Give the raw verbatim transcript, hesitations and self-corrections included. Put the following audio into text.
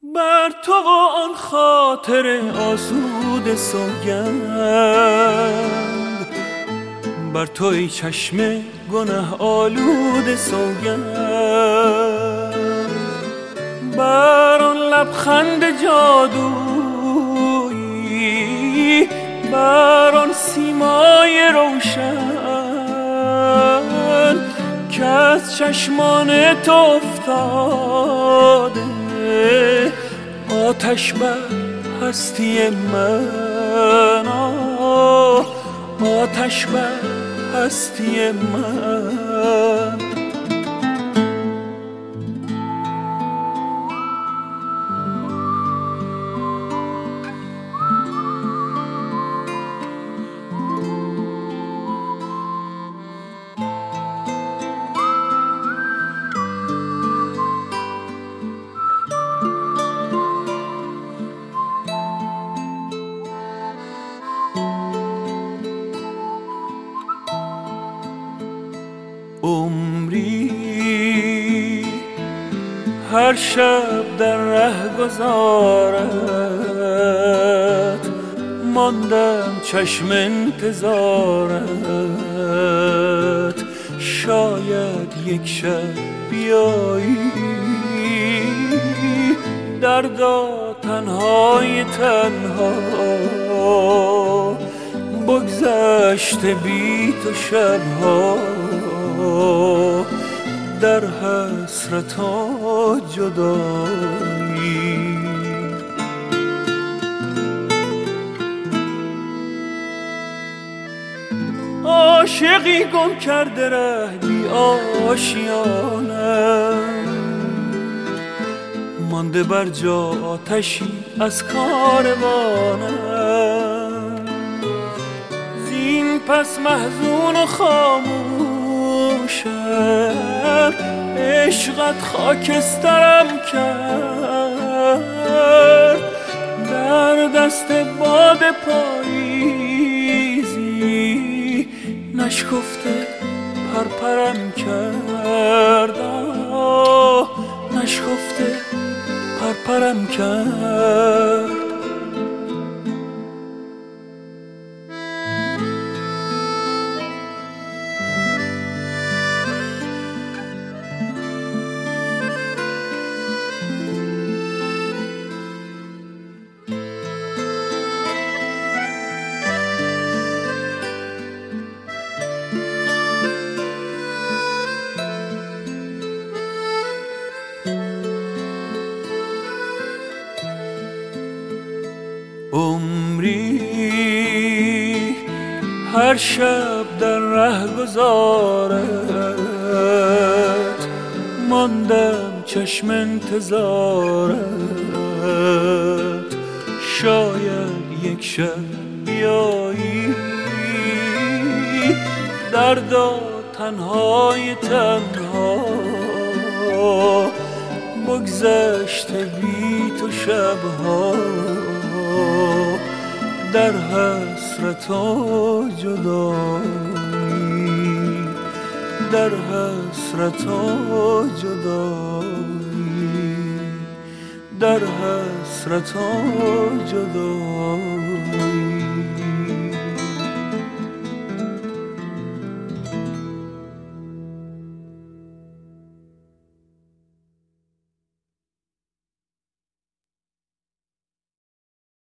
بر تو و آن خاطر آسوده سوگند، بر تو ای چشم گناه آلوده سوگند، بر آن لبخند جادویی، بر آن سیمای روشن که از چشمان تو افتاده آتش بر هستی من، آتش بر هستی من. عمری هر شب در ره گذارت، ماندم چشم انتظارت، شاید یک شب بیایی دردا تنهای تنها، بگذشته بی تو شبها در حسرت و جدایی. عاشقی گم کرده ره بی آشیانم، مانده بر جا آتشی از کاروانم، زین پس محزون و خاموشم، عشقت خاکسترم کرد، در دست باد پاییزی نشکفته پرپرم کرد، نشکفته پرپرم کرد. عمری هر شب در ره گذارت، ماندم چشم انتظارت، شاید یک شب بیایی دردا تنهای تنها، بگذشته بی تو شبها در حسرت و جدایی، در حسرت و جدایی، در حسرت و جدایی.